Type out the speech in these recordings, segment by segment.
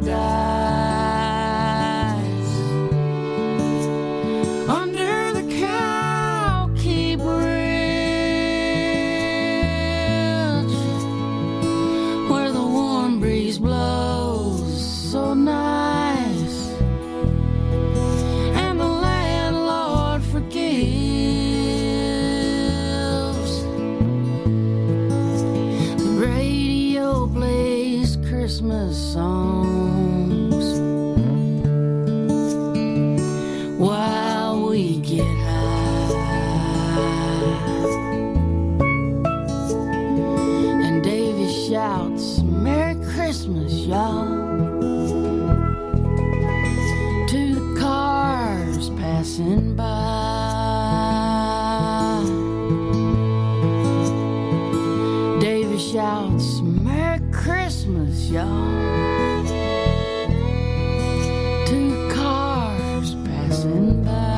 paradise under the Cowkey Bridge, where the warm breeze blows so nice and the landlord forgives. The radio plays Christmas songs while we get high, and Davy shouts, "Merry Christmas, y'all," to the cars passing by. Davy shouts, "Merry Christmas, y'all," to the cars passing by.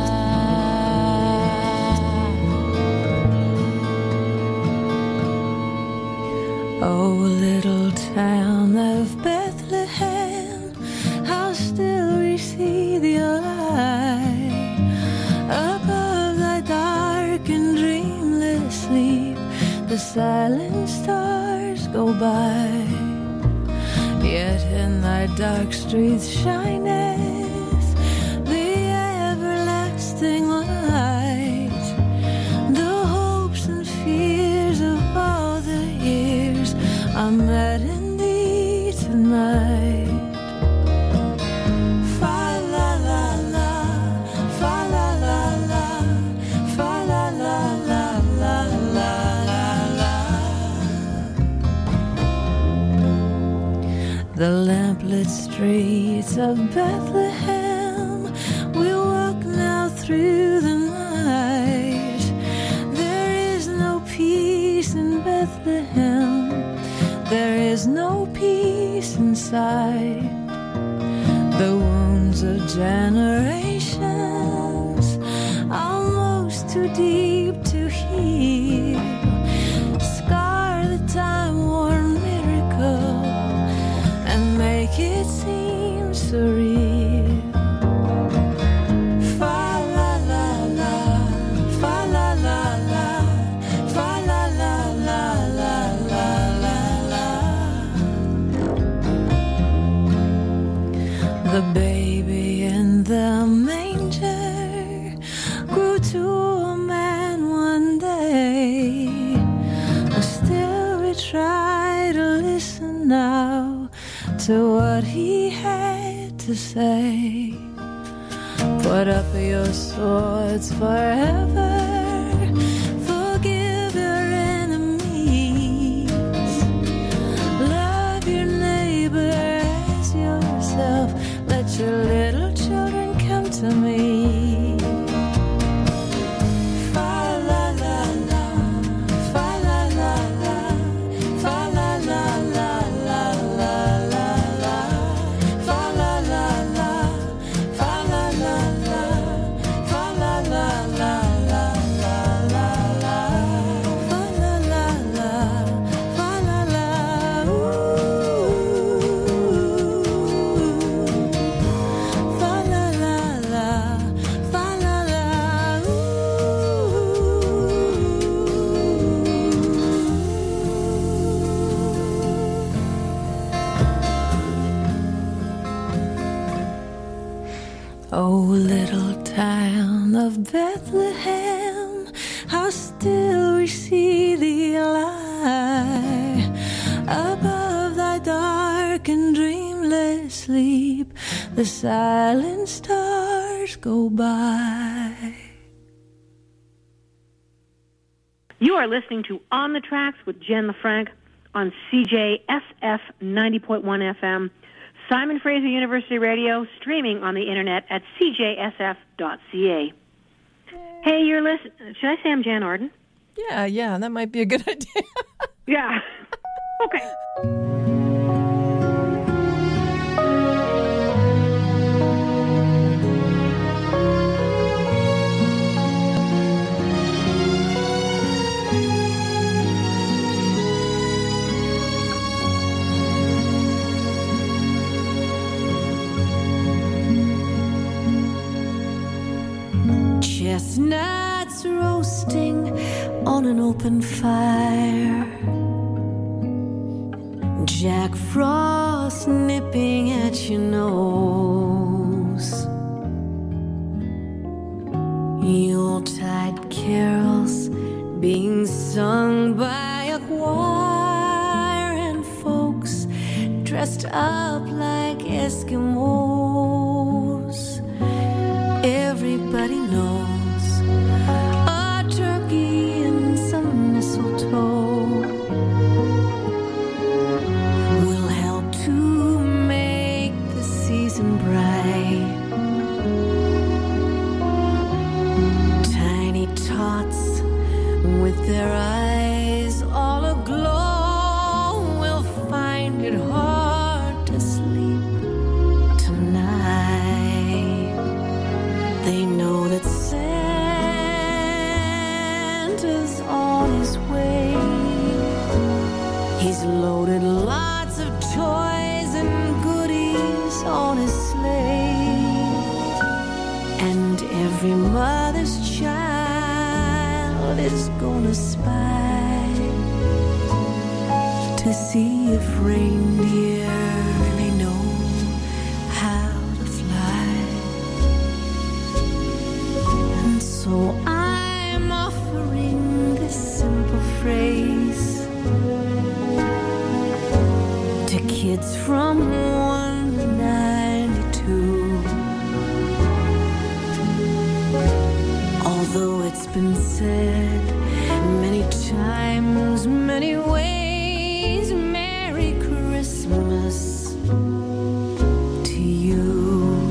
Oh, little town of Bethlehem, how still we see the light above thy dark and dreamless sleep. The silent stars go by, yet in thy dark streets shineth the everlasting light. The hopes and fears of all the years are met in thee tonight. Fa la la la, fa la la la, fa la la la la la la. The lamplit streets of Bethlehem, we walk now through the night. There is no peace in Bethlehem, there is no peace inside. The wounds of generations, almost too deep to heal, scar the time-worn miracle and make it seem surreal. Fa la la la, fa la la la, fa la la la la la la la. The baby in the manger grew to a man one day. Still we try to listen now to what he had to say. Put up your swords forever, forgive your enemies, love your neighbor as yourself, let your little children come to me. Fa la la la, fa la la la, fa la la la la la la la, fa la la la, fa la la la, fa la la la la la la la, fa la la la, fa la la, fa la la la, fa la la, Oh, little town of Bethlehem, how still we see thee lie above thy dark and dreamless sleep. The silent stars go by. You are listening to On the Tracks with Jen LaFranc on CJSF 90.1 FM, Simon Fraser University Radio, streaming on the internet at cjsf.ca. Hey, you're listening. Should I say I'm Jan Arden? Yeah, that might be a good idea. Yeah. Okay. chestnuts roasting on an open fire, Jack Frost nipping at your nose, Yuletide carols being sung by a choir, and folks dressed up like Eskimos. Everybody knows a turkey and some mistletoe will help to make the season bright. Tiny tots with their eyes all aglow will find it hard to sleep tonight. They know that Santa's on his way. He's loaded lots of toys and goodies on his sleigh, and every mother's child is gonna spy to see if reindeer really know how to fly. And so I'm offering this simple phrase to kids from 1 to 92. Although it's been said many times, many ways, Merry Christmas to you.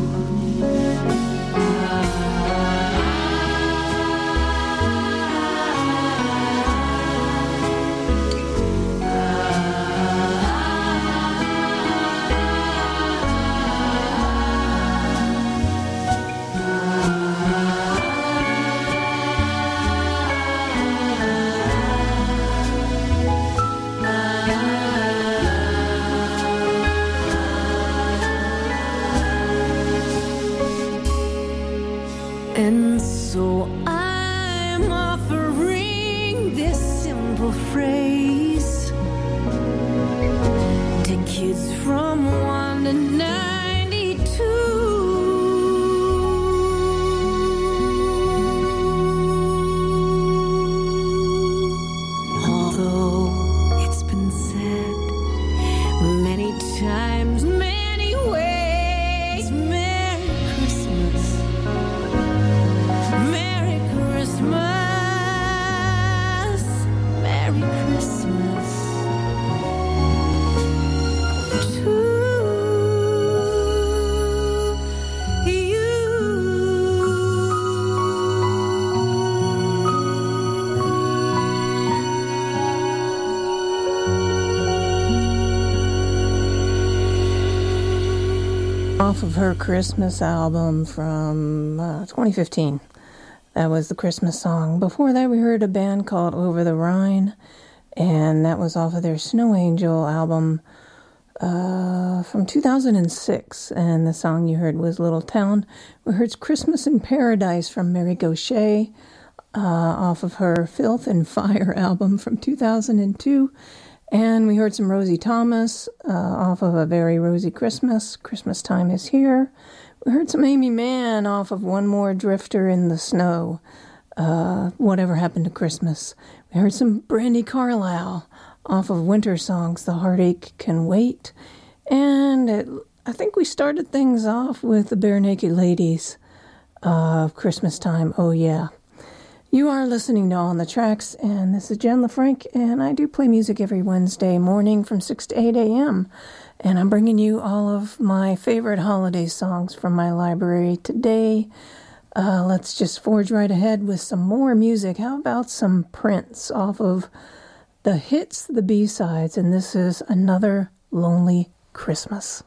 And so I'm offering this simple phrase to kids from 1 to 92. Although it's been said many times, many ways, Merry Christmas. Merry Christmas, Merry Christmas to you. Off of her Christmas album from 2015. That was the Christmas song. Before that, we heard a band called Over the Rhine, and that was off of their Snow Angel album from 2006. And the song you heard was Little Town. We heard Christmas in Paradise from Mary Gauthier off of her Filth and Fire album from 2002. And we heard some Rosie Thomas off of A Very Rosy Christmas. Christmas Time is Here. We heard some Amy Mann off of One More Drifter in the Snow, Whatever Happened to Christmas. We heard some Brandi Carlile off of Winter Songs, The Heartache Can Wait. And I think we started things off with the Bare Naked Ladies of Christmas Time, Oh Yeah. You are listening to On the Tracks, and this is Jen LaFranc, and I do play music every Wednesday morning from 6 to 8 a.m., and I'm bringing you all of my favorite holiday songs from my library today. Let's just forge right ahead with some more music. How about some Prince off of the hits, the B-sides, and this is Another Lonely Christmas.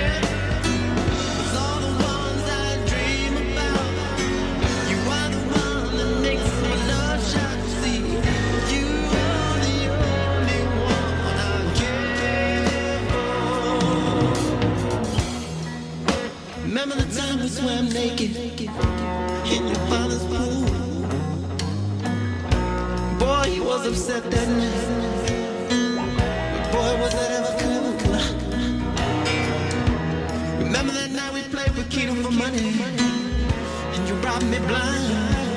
All the ones I dream about, you are the one swam naked in your father's pool. Boy, he was upset that night. But boy, was that ever cool. Remember that night we played Paquito for money, and you robbed me blind.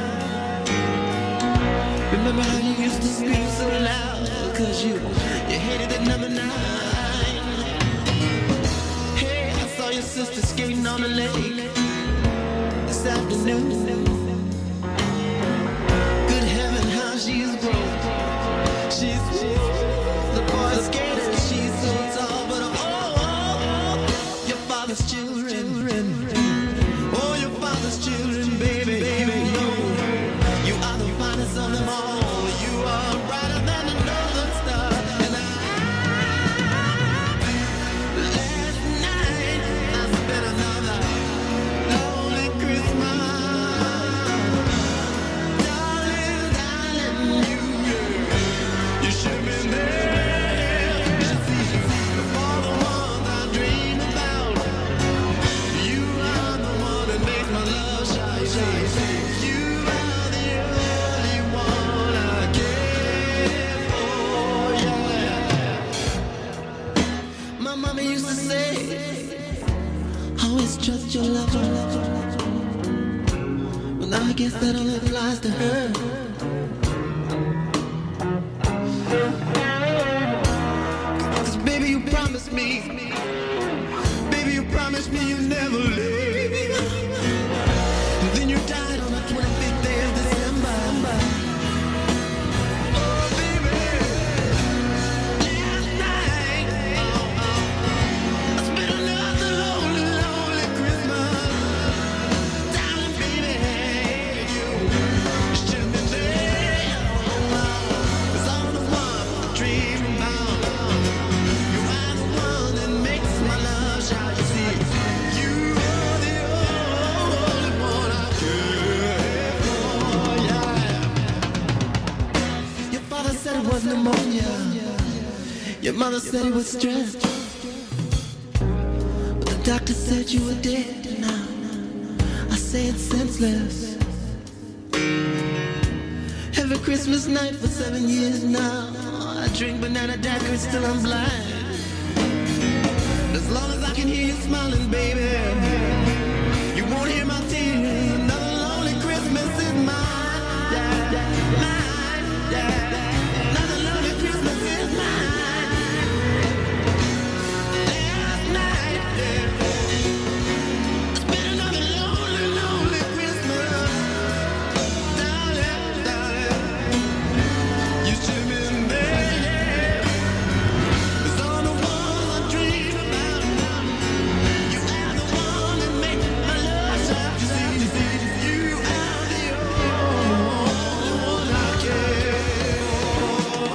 Remember how you used to scream so loud, cause you hated the number 9. Hey, I saw your sister skating on the lake this afternoon. Good heaven, how she's grown. She's the boy skater, she's so tall, but your father's children. Oh, your father's children, baby. No, you are the finest of them all. You are brighter than the northern star. And last night I spent another lonely Christmas. Darling, you should have been there. You see, for the ones I dream about, you are the one that makes my love shine. You are the only one I care for, yeah. My mama used to say, always trust your lover. Well, now I guess that only applies to her. Cause baby, you promised me. Baby, you promised me you'd never leave. And then you died on the 25th day of December. Oh, baby, last night I spent another lonely, lonely Christmas. Darling, baby, you should have been there. 'Cause I'm the one I dream about. You are the one that makes my love shine. You see, you are the only one I care for, yeah. Your father said it was pneumonia. Your mother said it was stress. But the doctor said you were dead now. I say it's senseless. Every Christmas night for 7 years now, I drink banana daiquiris till I'm blind. As long as I can hear you smiling, baby, you won't hear my tears. Another lonely Christmas is mine, yeah, mine, yeah. Another lonely Christmas is mine. Last night, yeah, it's been another lonely, lonely Christmas. Darling, darling, you should have been there, yeah. 'Cause all the ones I dream about, you are the one that makes my love shine. You see, you are the only one I care for.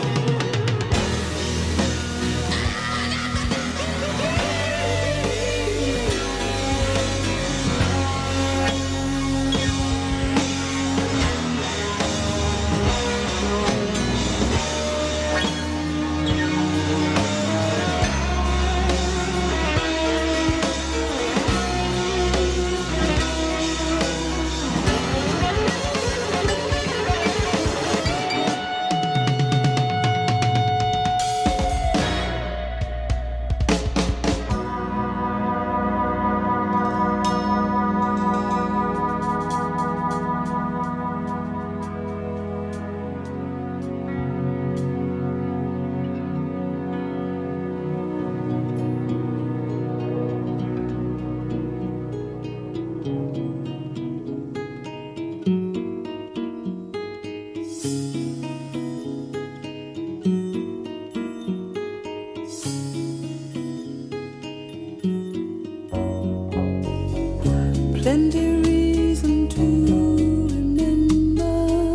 Plenty reason to remember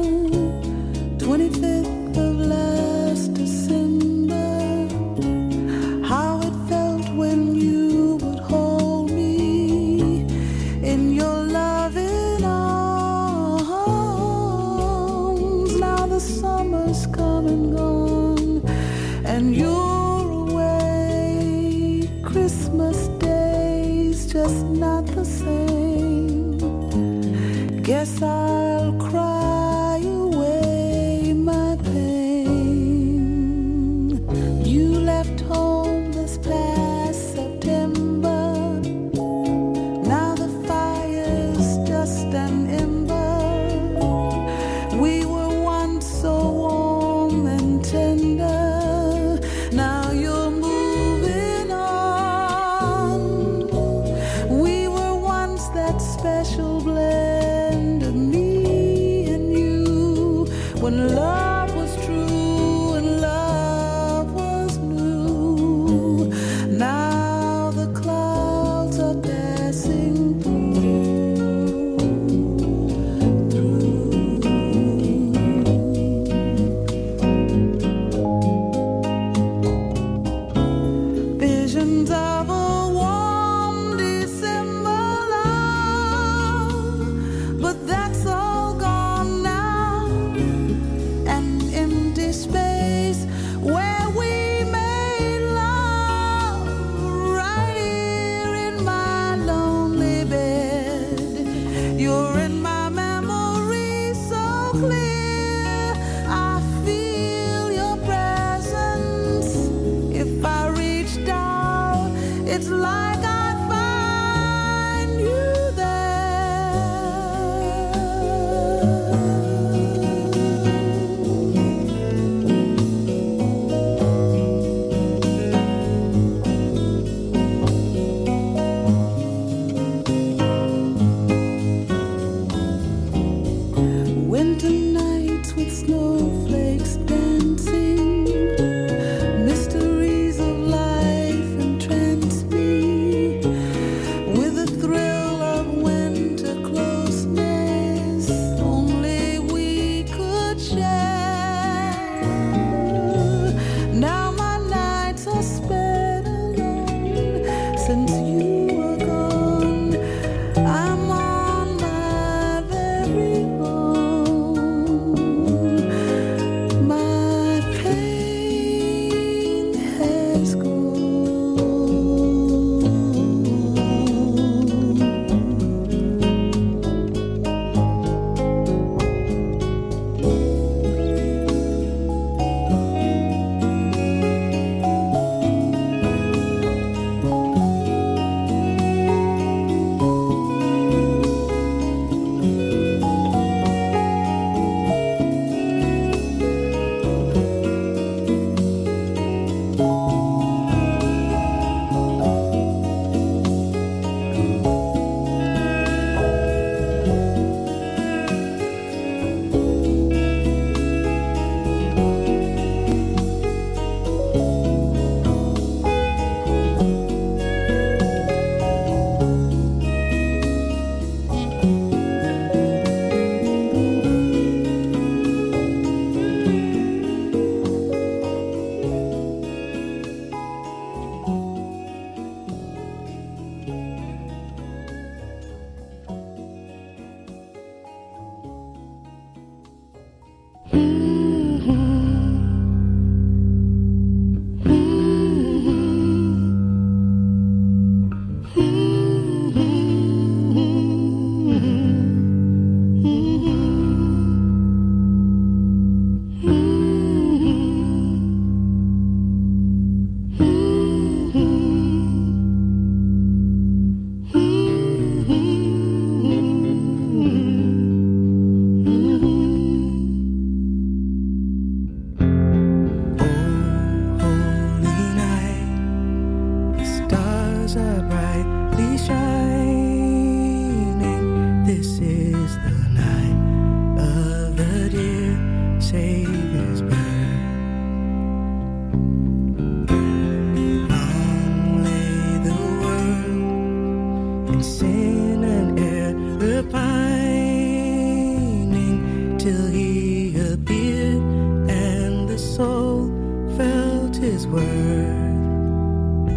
25th of last December. How it felt when you would hold me in your loving arms. Now the summer's come and gone, and you're away. Christmas Day's just not the same. Guess I'll cry away my pain. You left home this past September. Now the fire's just an ember. We were once so warm and tender. Now you're moving on. We were once that special blend of me and you, when love was true and love was new. Now the clouds are passing visions of a warm December love, but that's all gone now. An empty space where we made love, right here in my lonely bed. You're in my memory so clear. I feel your presence. If I reached out, it's like I'd find you winter nights with snowflakes dancing, mysteries of life entrance me, with the thrill of winter closeness only we could share. Now my nights are spent alone since you are gone. I'm on my very own. My pain has gone.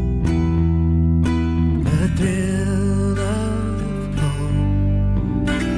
A thrill of hope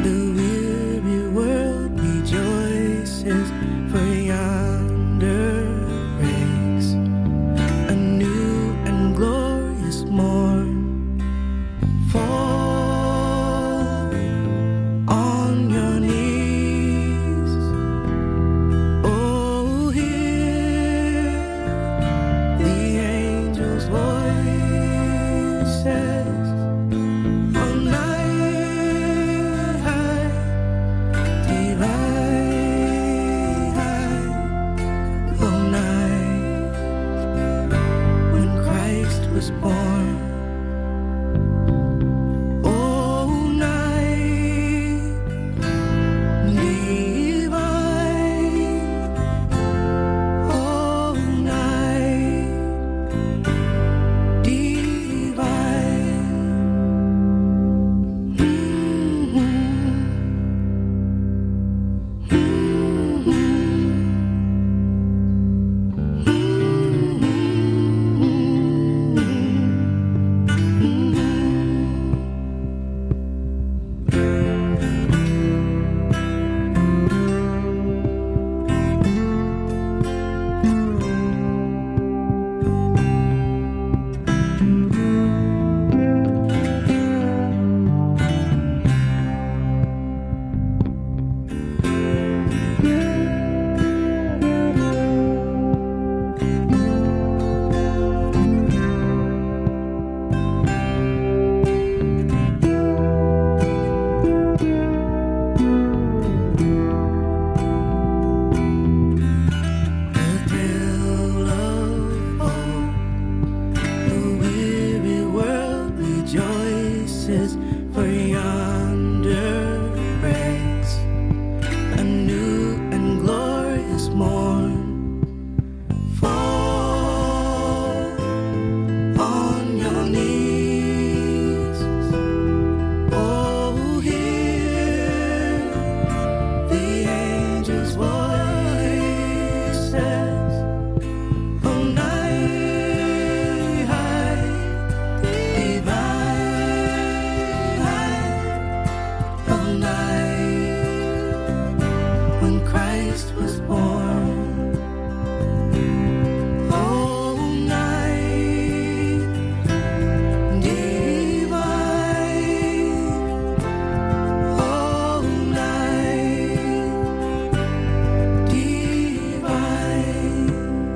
faces, for yonder breaks a new and glorious morn. Fall on your knees. Oh, hear the angels' voices. Oh, night divine. Oh, night when Christ was born. Oh, night divine. Oh, night divine.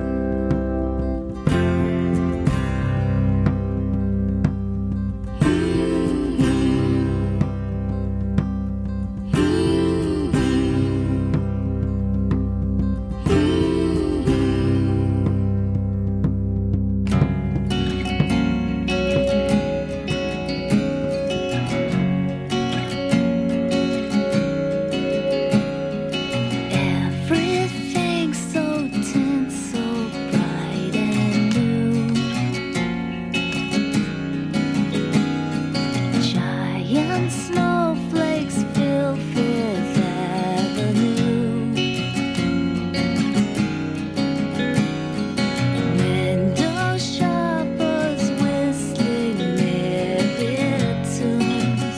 Everything's so tense, so bright and new. Giant snowflakes fill Fifth Avenue. Window shoppers whistling merry tunes.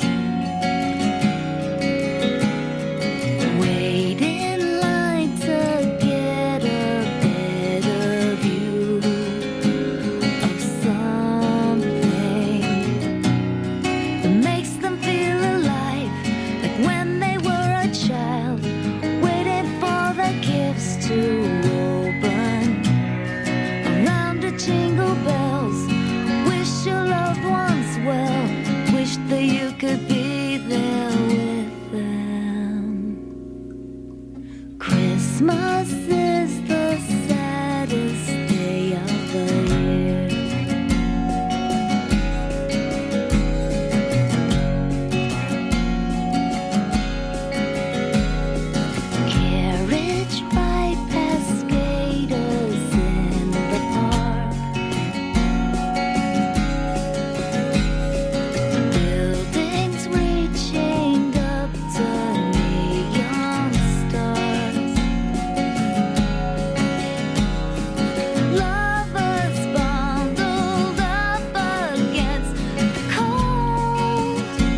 Wait in line to get a better view of something that makes them feel alive, like when they were a child, waiting for the gifts to open. Around the jingle bells, wish your loved ones well, wish that you could be there with them. Christmas is the saddest day of the year. Carriage ride past skaters in the park. Buildings reaching up to neon stars. Lovers bundled up against the cold.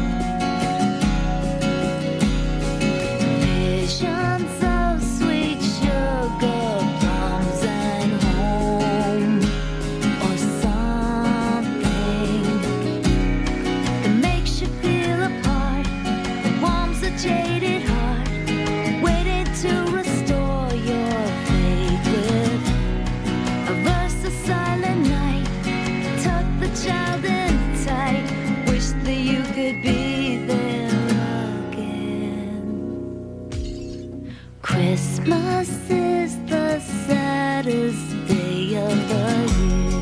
Visions of sweet sugar plums and home, or something that makes you feel apart, that warms a jaded heart, waiting to restore your faith with a verse of silent night. Tuck the child in tight, wish that you could be there again. Christmas is the saddest day of the year.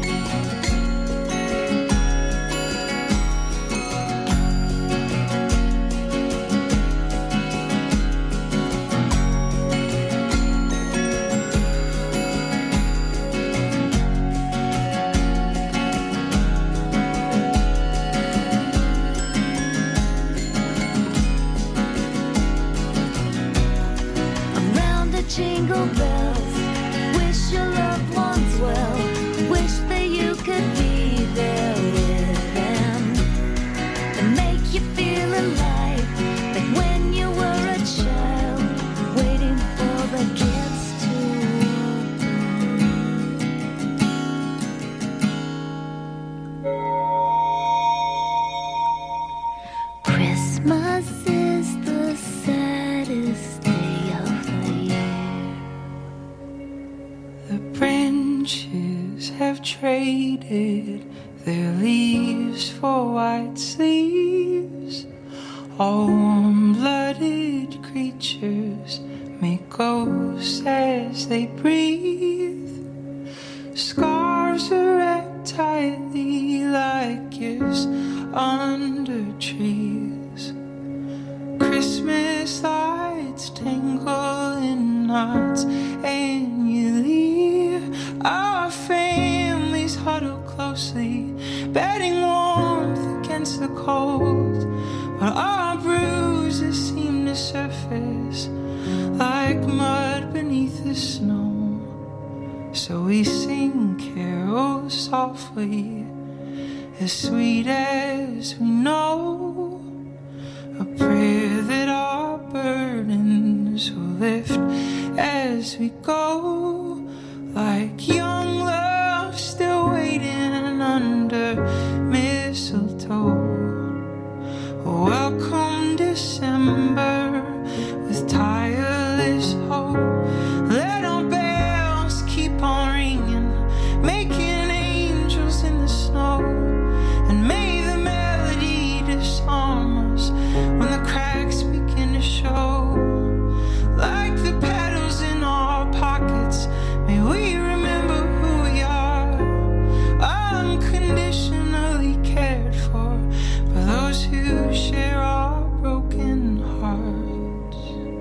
Around the jingle bells, wish your loved ones well, wish that you could be there with them, and make you feel alive, like when you were a child, waiting for the gifts to open. Christmas is the saddest day of the year. The branches have traded their leaves for white sleeves. All warm-blooded creatures make ghosts as they breathe. Scarves are wrapped tightly like gifts under trees. Christmas lights tangle in knots, and you leave. Our families huddle closely, bedding warmth against the cold, but our bruises seem to surface like mud beneath the snow. So we sing carols softly, as sweet as we know, a prayer that our burdens will lift as we go, like young love still waiting under mistletoe. Welcome December with tireless hope. Let our bells keep on ringing, making angels in the snow. And may the melody disarm us when the cracks begin to show. Like the petals in our pockets, may we remember who we are, unconditionally cared for by those who share our broken hearts.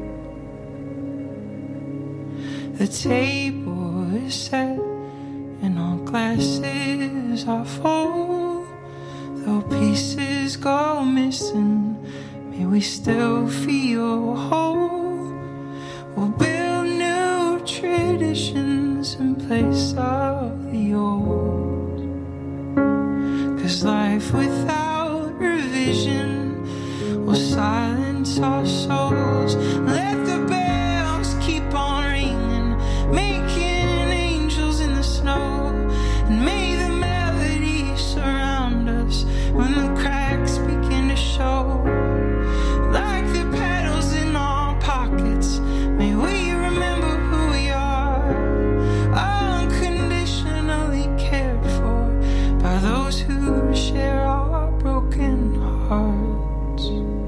The table is set and all glasses are full. Though pieces go missing, may we still feel whole. We'll build new traditions in place of the old. 'Cause life without revision will silence our souls. Let the bells keep on ringing, making angels in the snow. And may the melody surround us when the cracks begin to show. Like the petals in our pockets, may we remember who we are, unconditionally cared for by those who share our broken hearts.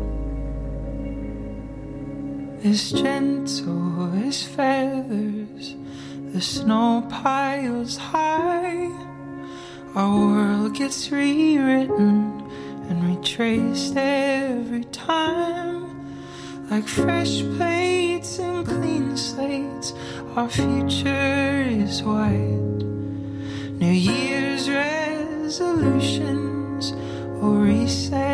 As gentle as feathers, the snow piles high. Our world gets rewritten and retraced every time. Like fresh plates and clean slates, our future is white. New Year's resolutions will reset